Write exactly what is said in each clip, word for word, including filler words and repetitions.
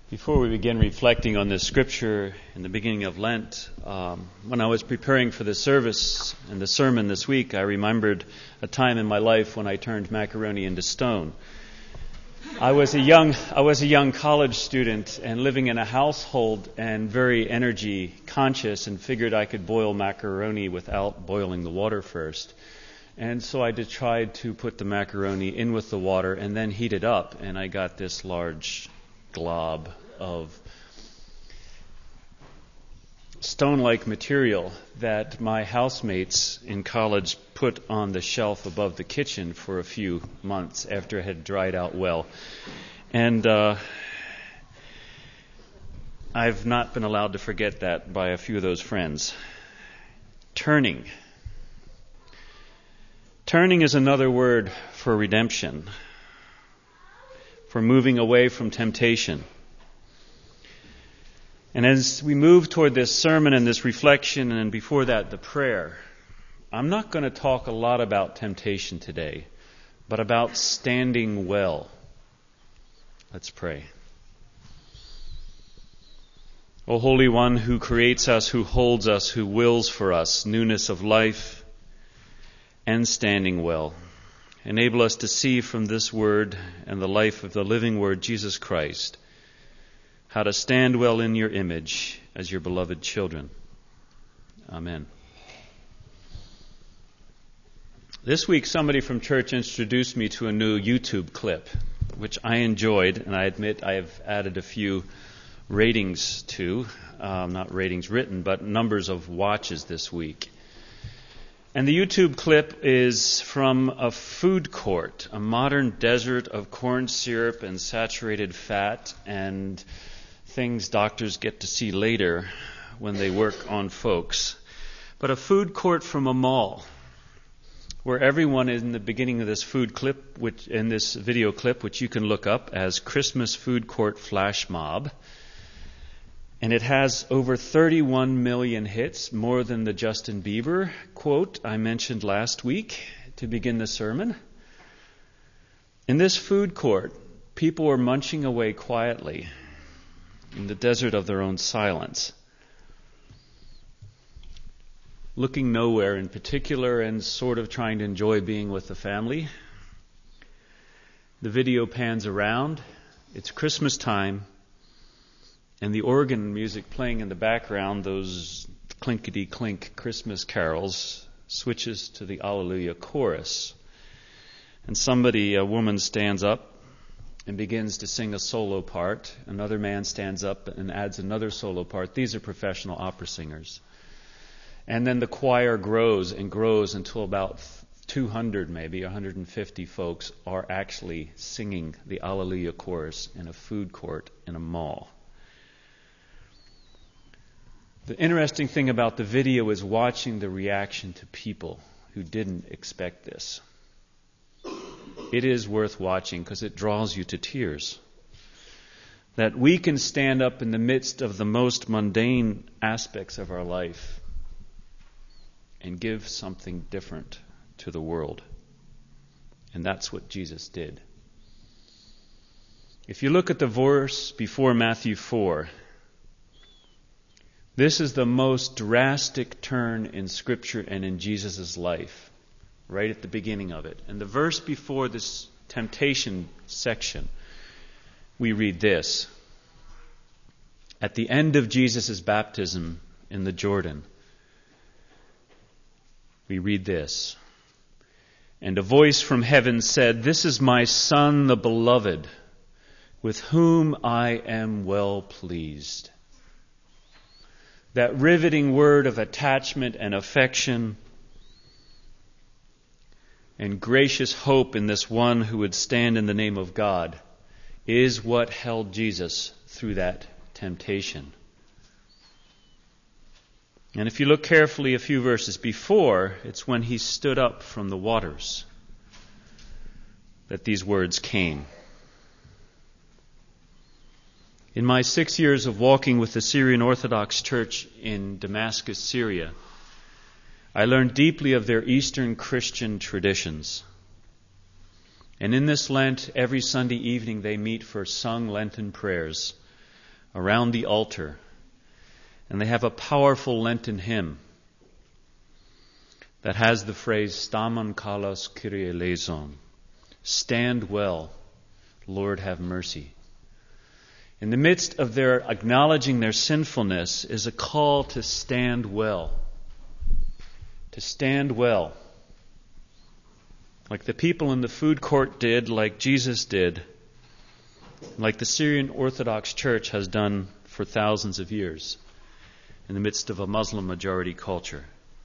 Before we begin reflecting on this scripture in the beginning of Lent, um, when I was preparing for the service and the sermon this week, I remembered a time in my life when I turned macaroni into stone. I was a young, I was a young college student and living in a household and very energy conscious, and figured I could boil macaroni without boiling the water first. And so I did try to put the macaroni in with the water and then heat it up, and I got this large glob of stone-like material that my housemates in college put on the shelf above the kitchen for a few months after it had dried out well. And uh, I've not been allowed to forget that by a few of those friends. Turning. Turning is another word for redemption, for moving away from temptation. And as we move toward this sermon and this reflection, and before that the prayer, I'm not going to talk a lot about temptation today, but about standing well. Let's pray. O Holy One, who creates us, who holds us, who wills for us newness of life and standing well, enable us to see from this word and the life of the living word, Jesus Christ, how to stand well in your image as your beloved children. Amen. This week, somebody from church introduced me to a new YouTube clip, which I enjoyed, and I admit I have added a few ratings to, um, not ratings written, but numbers of watches this week. And the YouTube clip is from a food court, a modern desert of corn syrup and saturated fat and things doctors get to see later when they work on folks. But a food court from a mall where everyone in the beginning of this food clip, which in this video clip, which you can look up as Christmas Food Court Flash Mob, and it has over thirty-one million hits, more than the Justin Bieber quote I mentioned last week to begin the sermon. In this food court, people were munching away quietly in the desert of their own silence, looking nowhere in particular and sort of trying to enjoy being with the family. The video pans around. It's Christmas time, and the organ music playing in the background, those clinkety-clink Christmas carols, switches to the Alleluia chorus. And somebody, a woman, stands up and begins to sing a solo part. Another man stands up and adds another solo part. These are professional opera singers. And then the choir grows and grows until about two hundred, maybe one hundred fifty folks are actually singing the Alleluia chorus in a food court in a mall. The interesting thing about the video is watching the reaction to people who didn't expect this. It is worth watching because it draws you to tears. That we can stand up in the midst of the most mundane aspects of our life and give something different to the world. And that's what Jesus did. If you look at the verse before Matthew four, this is the most drastic turn in Scripture and in Jesus' life, right at the beginning of it. And the verse before this temptation section, we read this. At the end of Jesus' baptism in the Jordan, we read this. And a voice from heaven said, "This is my Son, the beloved, with whom I am well pleased." That riveting word of attachment and affection and gracious hope in this one who would stand in the name of God is what held Jesus through that temptation. And if you look carefully a few verses before, it's when he stood up from the waters that these words came. In my six years of walking with the Syrian Orthodox Church in Damascus, Syria, I learned deeply of their Eastern Christian traditions. And in this Lent, every Sunday evening they meet for sung Lenten prayers around the altar, and they have a powerful Lenten hymn that has the phrase, Stamen kalos Kyrie eleison, stand well, Lord have mercy. In the midst of their acknowledging their sinfulness is a call to stand well. To stand well. Like the people in the food court did, like Jesus did, like the Syrian Orthodox Church has done for thousands of years in the midst of a Muslim majority culture.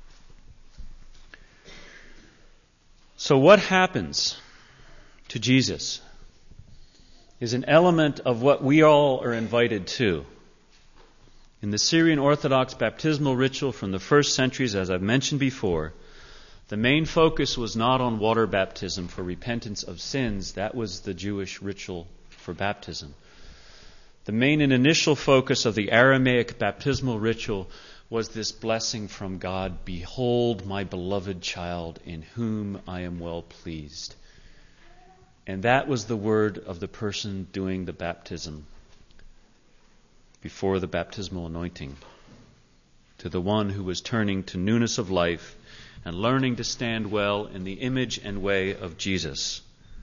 So what happens to Jesus is an element of what we all are invited to. In the Syrian Orthodox baptismal ritual from the first centuries, as I've mentioned before, the main focus was not on water baptism for repentance of sins. That was the Jewish ritual for baptism. The main and initial focus of the Aramaic baptismal ritual was this blessing from God, behold my beloved child in whom I am well pleased. And that was the word of the person doing the baptism before the baptismal anointing, to the one who was turning to newness of life and learning to stand well in the image and way of Jesus.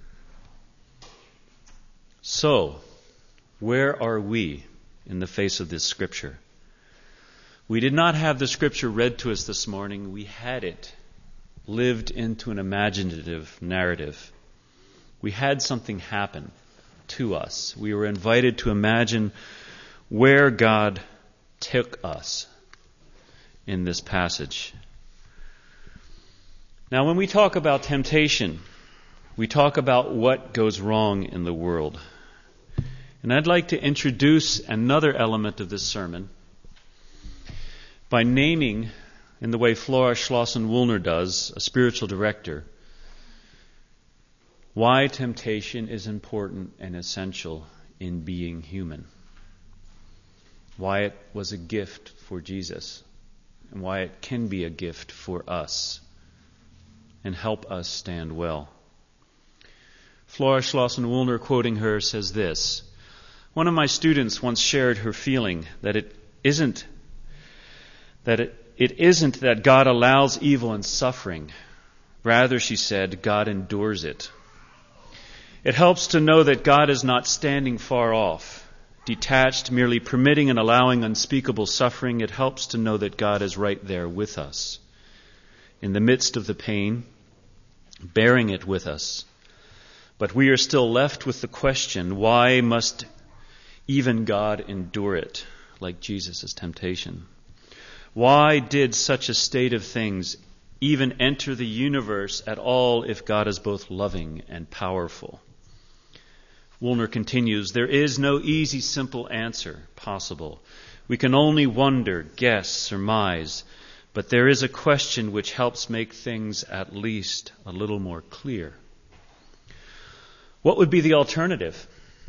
So, where are we in the face of this scripture? We did not have the scripture read to us this morning. We had it lived into an imaginative narrative. We had something happen to us. We were invited to imagine where God took us in this passage. Now, when we talk about temptation, we talk about what goes wrong in the world. And I'd like to introduce another element of this sermon by naming, in the way Flora Schlosser-Woolner does, a spiritual director, why temptation is important and essential in being human. Why it was a gift for Jesus, and why it can be a gift for us and help us stand well. Flora Schlosser-Woolner, quoting her, says this: one of my students once shared her feeling that it isn't that it, it isn't that God allows evil and suffering. Rather, she said, God endures it. It helps to know that God is not standing far off, detached, merely permitting and allowing unspeakable suffering. It helps to know that God is right there with us, in the midst of the pain, bearing it with us. But we are still left with the question, why must even God endure it, like Jesus' temptation? Why did such a state of things even enter the universe at all if God is both loving and powerful? Woolner continues, there is no easy, simple answer possible. We can only wonder, guess, surmise, but there is a question which helps make things at least a little more clear. What would be the alternative?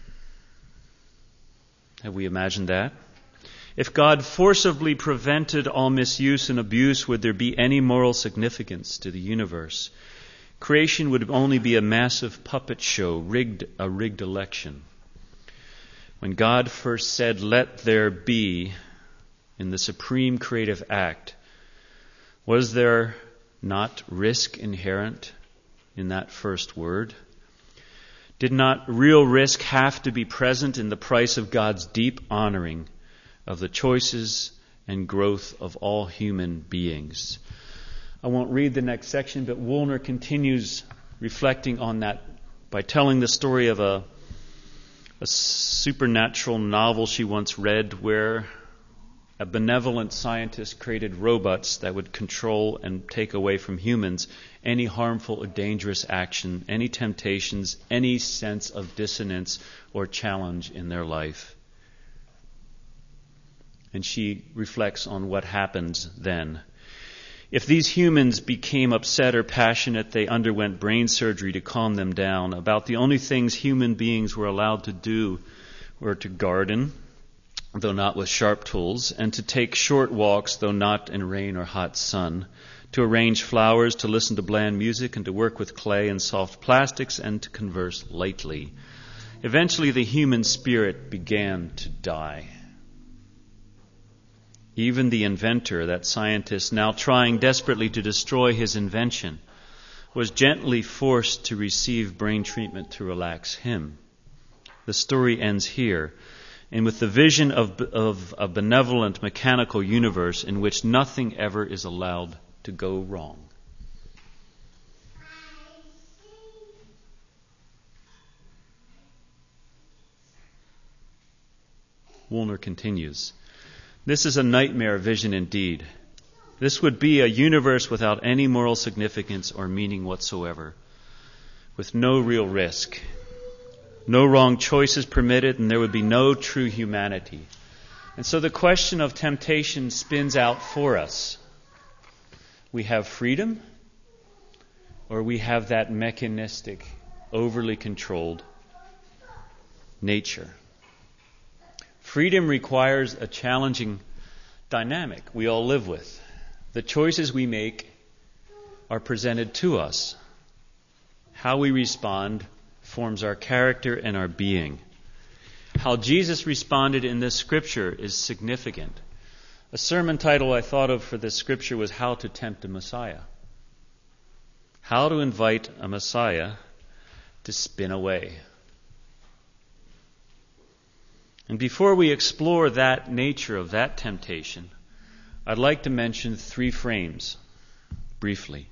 Have we imagined that? If God forcibly prevented all misuse and abuse, would there be any moral significance to the universe? Creation would only be a massive puppet show, rigged a rigged election. When God first said, let there be, in the supreme creative act, was there not risk inherent in that first word? Did not real risk have to be present in the price of God's deep honoring of the choices and growth of all human beings? I won't read the next section, but Woolner continues reflecting on that by telling the story of a, a supernatural novel she once read where a benevolent scientist created robots that would control and take away from humans any harmful or dangerous action, any temptations, any sense of dissonance or challenge in their life. And she reflects on what happens then. If these humans became upset or passionate, they underwent brain surgery to calm them down. About the only things human beings were allowed to do were to garden, though not with sharp tools, and to take short walks, though not in rain or hot sun, to arrange flowers, to listen to bland music, and to work with clay and soft plastics, and to converse lightly. Eventually, the human spirit began to die. Even the inventor, that scientist now trying desperately to destroy his invention, was gently forced to receive brain treatment to relax him. The story ends here, and with the vision of, of a benevolent mechanical universe in which nothing ever is allowed to go wrong. Woolner continues, "This is a nightmare vision indeed. This would be a universe without any moral significance or meaning whatsoever, with no real risk. No wrong choices permitted, and there would be no true humanity." And so the question of temptation spins out for us. We have freedom, or we have that mechanistic, overly controlled nature. Freedom requires a challenging dynamic we all live with. The choices we make are presented to us. How we respond forms our character and our being. How Jesus responded in this scripture is significant. A sermon title I thought of for this scripture was How to Tempt a Messiah. How to invite a Messiah to spin away. And before we explore that nature of that temptation, I'd like to mention three frames, briefly.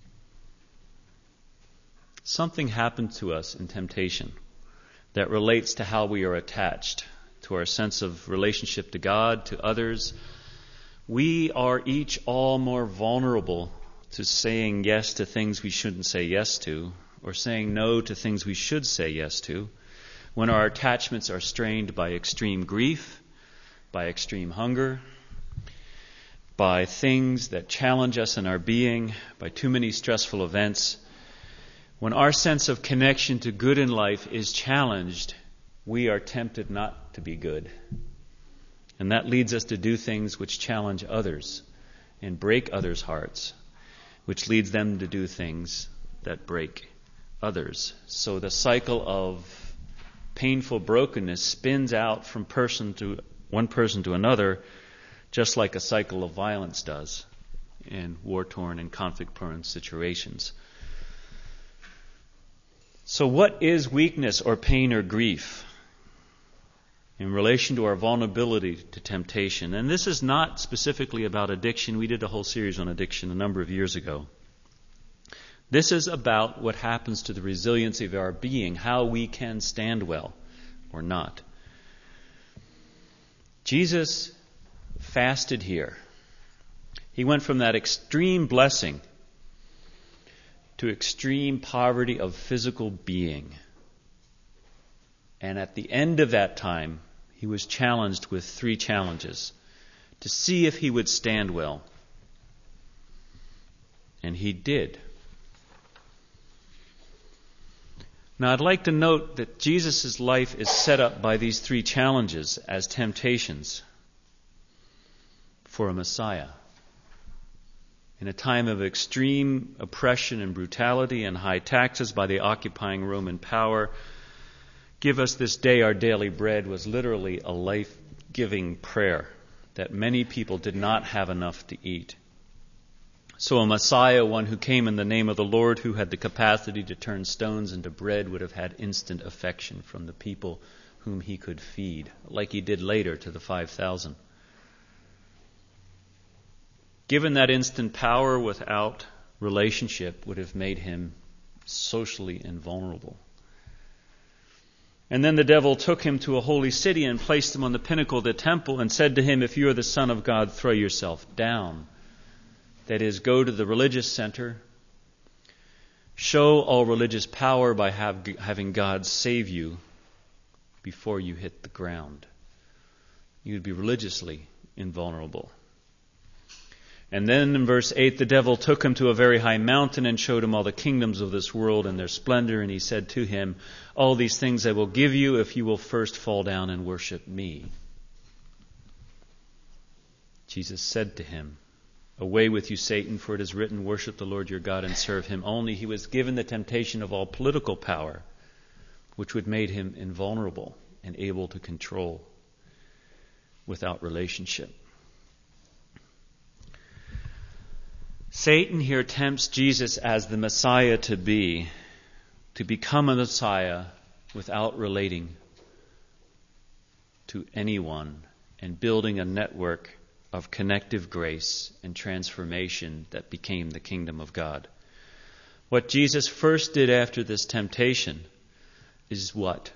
Something happens to us in temptation that relates to how we are attached, to our sense of relationship to God, to others. We are each all more vulnerable to saying yes to things we shouldn't say yes to, or saying no to things we should say yes to, when our attachments are strained by extreme grief, by extreme hunger, by things that challenge us in our being, by too many stressful events. When our sense of connection to good in life is challenged, we are tempted not to be good. And that leads us to do things which challenge others and break others' hearts, which leads them to do things that break others. So the cycle of painful brokenness spins out from person to one person to another, just like a cycle of violence does in war-torn and conflict-prone situations. So what is weakness or pain or grief in relation to our vulnerability to temptation? And this is not specifically about addiction. We did a whole series on addiction a number of years ago. This is about what happens to the resiliency of our being, how we can stand well or not. Jesus fasted here. He went from that extreme blessing to extreme poverty of physical being. And at the end of that time, he was challenged with three challenges to see if he would stand well. And he did. Now, I'd like to note that Jesus' life is set up by these three challenges as temptations for a Messiah. In a time of extreme oppression and brutality and high taxes by the occupying Roman power, "Give us this day our daily bread" was literally a life-giving prayer that many people did not have enough to eat. So a Messiah, one who came in the name of the Lord, who had the capacity to turn stones into bread, would have had instant affection from the people whom he could feed, like he did later to the five thousand. Given that instant power without relationship would have made him socially invulnerable. And then the devil took him to a holy city and placed him on the pinnacle of the temple and said to him, "If you are the Son of God, throw yourself down." That is, go to the religious center, show all religious power by have, having God save you before you hit the ground. You would be religiously invulnerable. And then in verse eight, the devil took him to a very high mountain and showed him all the kingdoms of this world and their splendor. And he said to him, "All these things I will give you if you will first fall down and worship me." Jesus said to him, "Away with you, Satan, for it is written, worship the Lord your God and serve him only." He was given the temptation of all political power, which would make him invulnerable and able to control without relationship. Satan here tempts Jesus as the Messiah to be, to become a Messiah without relating to anyone and building a network of connective grace and transformation that became the kingdom of God. What Jesus first did after this temptation is what?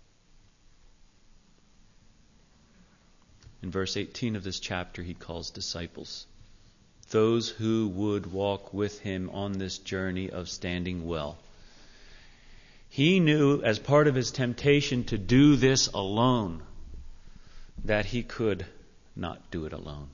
In verse eighteen of this chapter, he calls disciples. Those who would walk with him on this journey of standing well. He knew as part of his temptation to do this alone that he could not do it alone.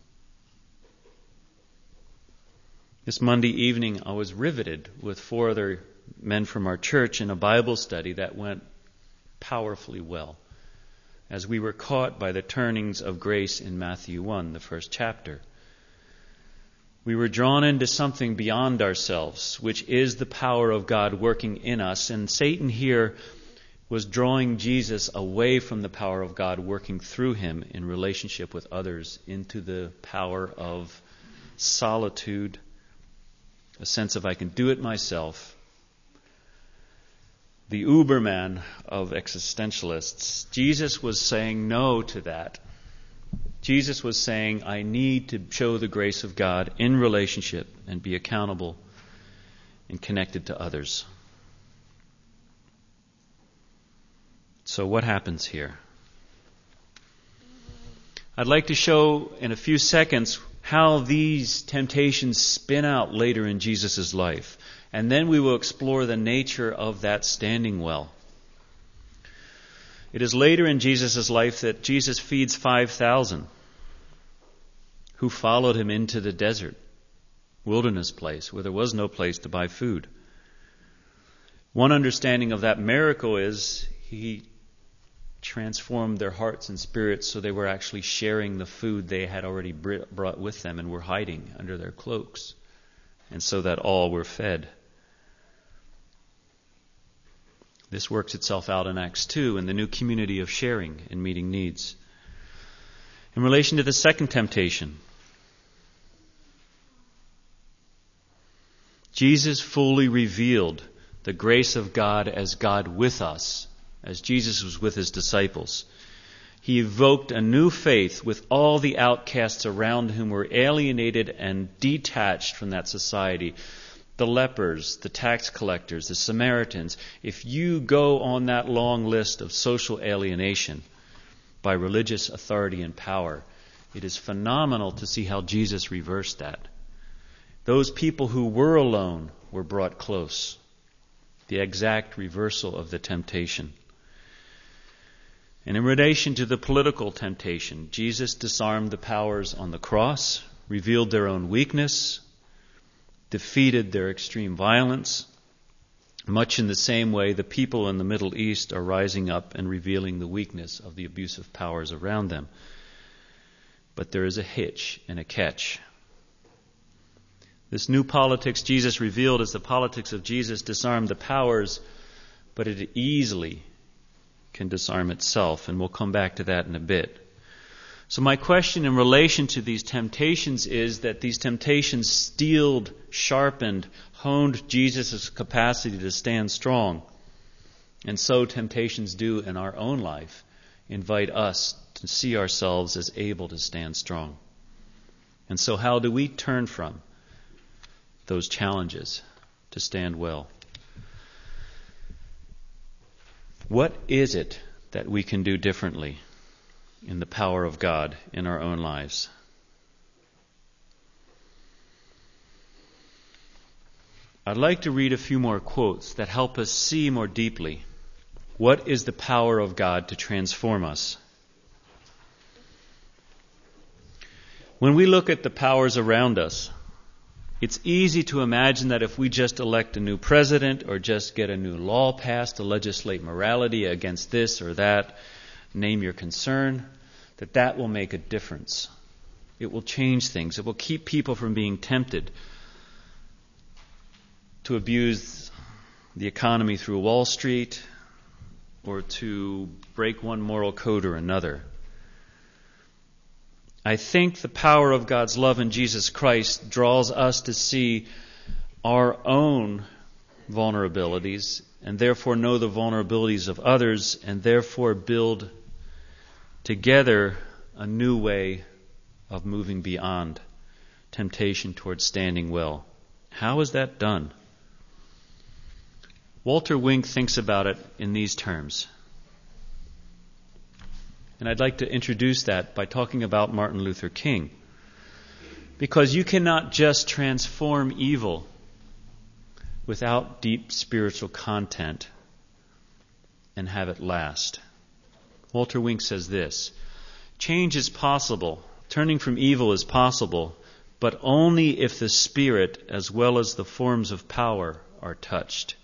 This Monday evening, I was riveted with four other men from our church in a Bible study that went powerfully well as we were caught by the turnings of grace in Matthew one, the first chapter. We were drawn into something beyond ourselves, which is the power of God working in us. And Satan here was drawing Jesus away from the power of God working through him in relationship with others into the power of solitude, a sense of I can do it myself. The Uberman of existentialists. Jesus was saying no to that. Jesus was saying, I need to show the grace of God in relationship and be accountable and connected to others. So what happens here? I'd like to show in a few seconds how these temptations spin out later in Jesus' life. And then we will explore the nature of that standing well. It is later in Jesus' life that Jesus feeds five thousand who followed him into the desert, wilderness place, where there was no place to buy food. One understanding of that miracle is he transformed their hearts and spirits so they were actually sharing the food they had already brought with them and were hiding under their cloaks, and so that all were fed. This works itself out in Acts two in the new community of sharing and meeting needs. In relation to the second temptation, Jesus fully revealed the grace of God as God with us, as Jesus was with his disciples. He evoked a new faith with all the outcasts around whom were alienated and detached from that society. The lepers, the tax collectors, the Samaritans. If you go on that long list of social alienation by religious authority and power, it is phenomenal to see how Jesus reversed that. Those people who were alone were brought close. The exact reversal of the temptation. And in relation to the political temptation, Jesus disarmed the powers on the cross, revealed their own weakness, defeated their extreme violence. Much in the same way, the people in the Middle East are rising up and revealing the weakness of the abusive powers around them. But there is a hitch and a catch. This new politics Jesus revealed as the politics of Jesus disarmed the powers, but it easily can disarm itself, and we'll come back to that in a bit. So my question in relation to these temptations is that these temptations steeled, sharpened, honed Jesus' capacity to stand strong. And so temptations do in our own life invite us to see ourselves as able to stand strong. And so how do we turn from those challenges to stand well? What is it that we can do differently in the power of God in our own lives? I'd like to read a few more quotes that help us see more deeply what is the power of God to transform us. When we look at the powers around us, it's easy to imagine that if we just elect a new president or just get a new law passed to legislate morality against this or that, name your concern, that that will make a difference. It will change things. It will keep people from being tempted to abuse the economy through Wall Street or to break one moral code or another. I think the power of God's love in Jesus Christ draws us to see our own vulnerabilities and therefore know the vulnerabilities of others and therefore build together a new way of moving beyond temptation towards standing well. How is that done? Walter Wink thinks about it in these terms. And I'd like to introduce that by talking about Martin Luther King. Because you cannot just transform evil without deep spiritual content and have it last. Walter Wink says this: change is possible, turning from evil is possible, but only if the spirit as well as the forms of power are touched.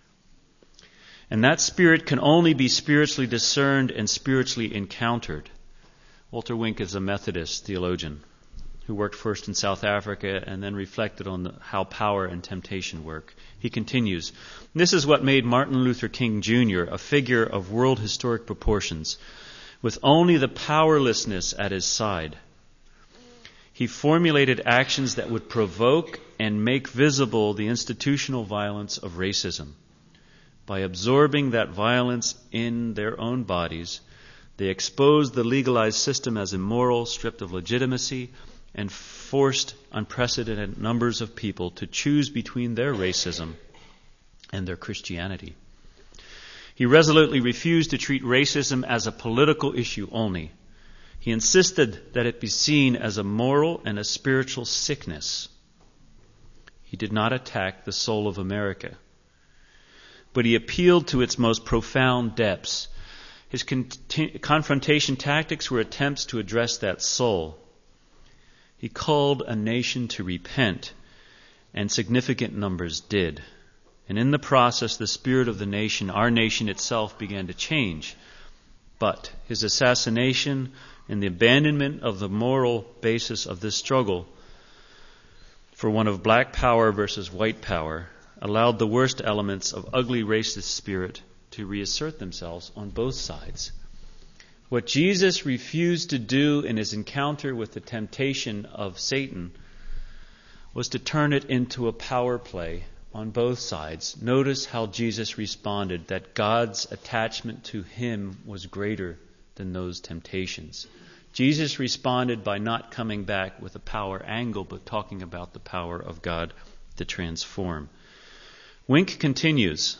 And that spirit can only be spiritually discerned and spiritually encountered. Walter Wink is a Methodist theologian who worked first in South Africa and then reflected on the, how power and temptation work. He continues, this is what made Martin Luther King Junior a figure of world historic proportions, with only the powerlessness at his side. He formulated actions that would provoke and make visible the institutional violence of racism. By absorbing that violence in their own bodies, they exposed the legalized system as immoral, stripped of legitimacy, and forced unprecedented numbers of people to choose between their racism and their Christianity. He resolutely refused to treat racism as a political issue only. He insisted that it be seen as a moral and a spiritual sickness. He did not attack the soul of America, but he appealed to its most profound depths. His con- confrontation tactics were attempts to address that soul. He called a nation to repent, and significant numbers did. And in the process, the spirit of the nation, our nation itself, began to change. But his assassination and the abandonment of the moral basis of this struggle for one of black power versus white power allowed the worst elements of ugly racist spirit to reassert themselves on both sides. What Jesus refused to do in his encounter with the temptation of Satan was to turn it into a power play on both sides. Notice how Jesus responded, that God's attachment to him was greater than those temptations. Jesus responded by not coming back with a power angle, but talking about the power of God to transform. Wink continues.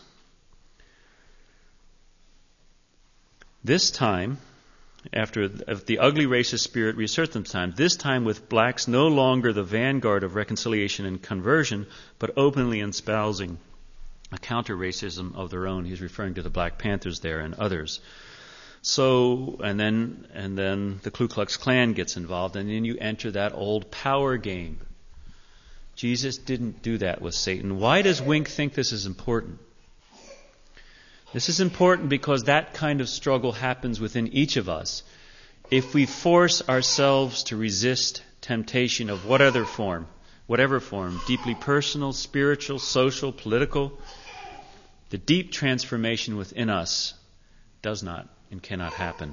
This time, after the ugly racist spirit reassert themselves, this time with blacks no longer the vanguard of reconciliation and conversion, but openly espousing a counter-racism of their own. He's referring to the Black Panthers there and others. So, and then and then the Ku Klux Klan gets involved, and then you enter that old power game. Jesus didn't do that with Satan. Why does Wink think this is important? This is important because that kind of struggle happens within each of us. If we force ourselves to resist temptation of what other form, whatever form, deeply personal, spiritual, social, political, the deep transformation within us does not and cannot happen.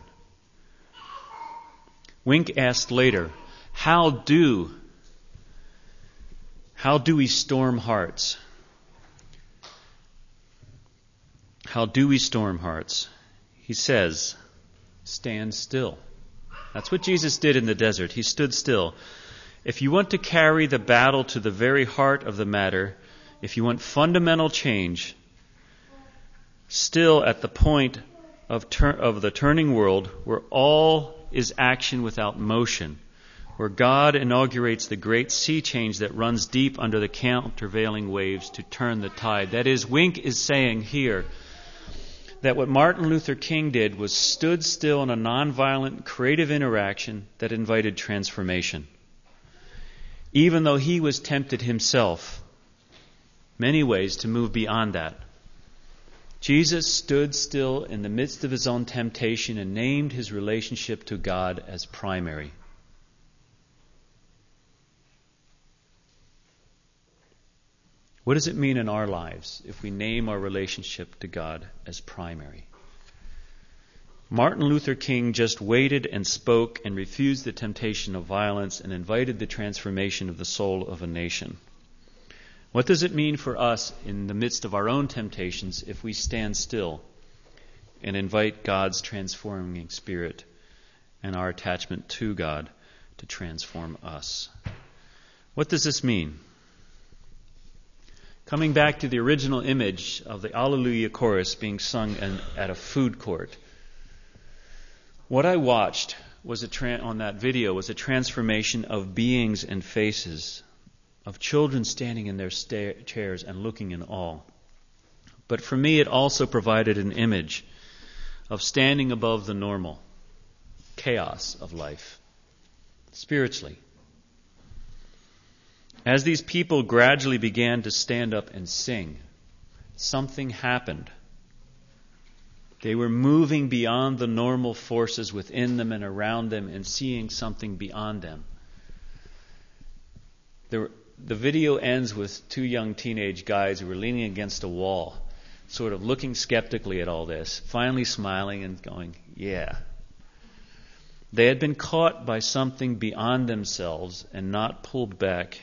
Wink asked later, how do How do we storm hearts? How do we storm hearts? He says, stand still. That's what Jesus did in the desert. He stood still. If you want to carry the battle to the very heart of the matter, if you want fundamental change, still at the point of, tur- of the turning world where all is action without motion, where God inaugurates the great sea change that runs deep under the countervailing waves to turn the tide. That is, Wink is saying here that what Martin Luther King did was stood still in a nonviolent, creative interaction that invited transformation. Even though he was tempted himself, many ways to move beyond that. Jesus stood still in the midst of his own temptation and named his relationship to God as primary. What does it mean in our lives if we name our relationship to God as primary? Martin Luther King just waited and spoke and refused the temptation of violence and invited the transformation of the soul of a nation. What does it mean for us in the midst of our own temptations if we stand still and invite God's transforming Spirit and our attachment to God to transform us? What does this mean? Coming back to the original image of the Alleluia chorus being sung in, at a food court, what I watched was a tra- on that video was a transformation of beings and faces, of children standing in their sta- chairs and looking in awe. But for me, it also provided an image of standing above the normal chaos of life, spiritually. As these people gradually began to stand up and sing, something happened. They were moving beyond the normal forces within them and around them and seeing something beyond them. The, the video ends with two young teenage guys who were leaning against a wall, sort of looking skeptically at all this, finally smiling and going, yeah. They had been caught by something beyond themselves and not pulled back,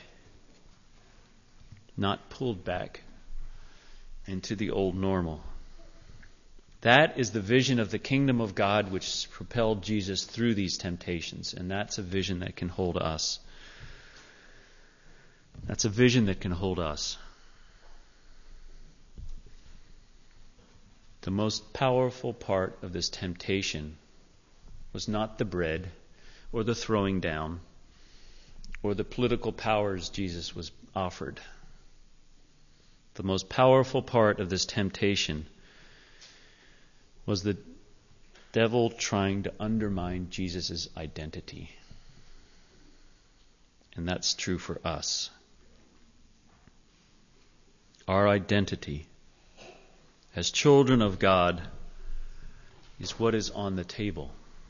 not pulled back into the old normal. That is the vision of the kingdom of God which propelled Jesus through these temptations, and that's a vision that can hold us. That's a vision that can hold us. The most powerful part of this temptation was not the bread or the throwing down or the political powers Jesus was offered. The most powerful part of this temptation was the devil trying to undermine Jesus' identity. And that's true for us. Our identity as children of God is what is on the table.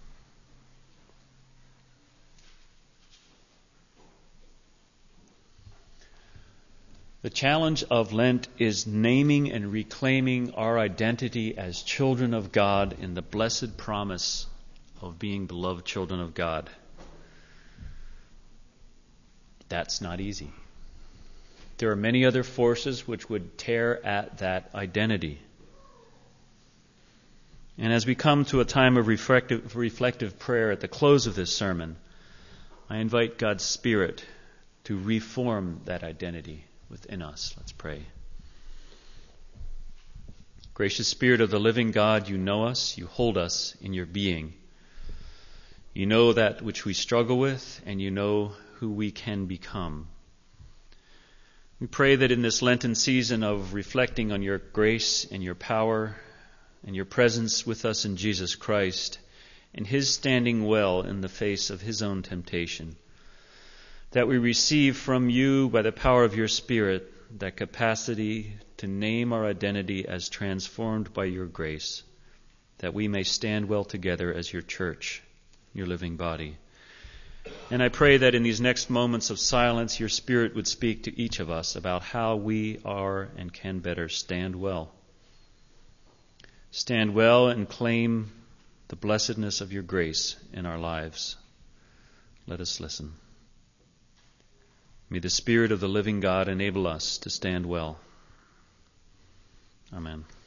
The challenge of Lent is naming and reclaiming our identity as children of God in the blessed promise of being beloved children of God. That's not easy. There are many other forces which would tear at that identity. And as we come to a time of reflective, reflective prayer at the close of this sermon, I invite God's Spirit to reform that identity within us. Let's pray. Gracious Spirit of the living God, you know us, you hold us in your being. You know that which we struggle with, and you know who we can become. We pray that in this Lenten season of reflecting on your grace and your power and your presence with us in Jesus Christ and his standing well in the face of his own temptation, that we receive from you by the power of your Spirit that capacity to name our identity as transformed by your grace, that we may stand well together as your church, your living body. And I pray that in these next moments of silence, your Spirit would speak to each of us about how we are and can better stand well. Stand well and claim the blessedness of your grace in our lives. Let us listen. May the Spirit of the living God enable us to stand well. Amen.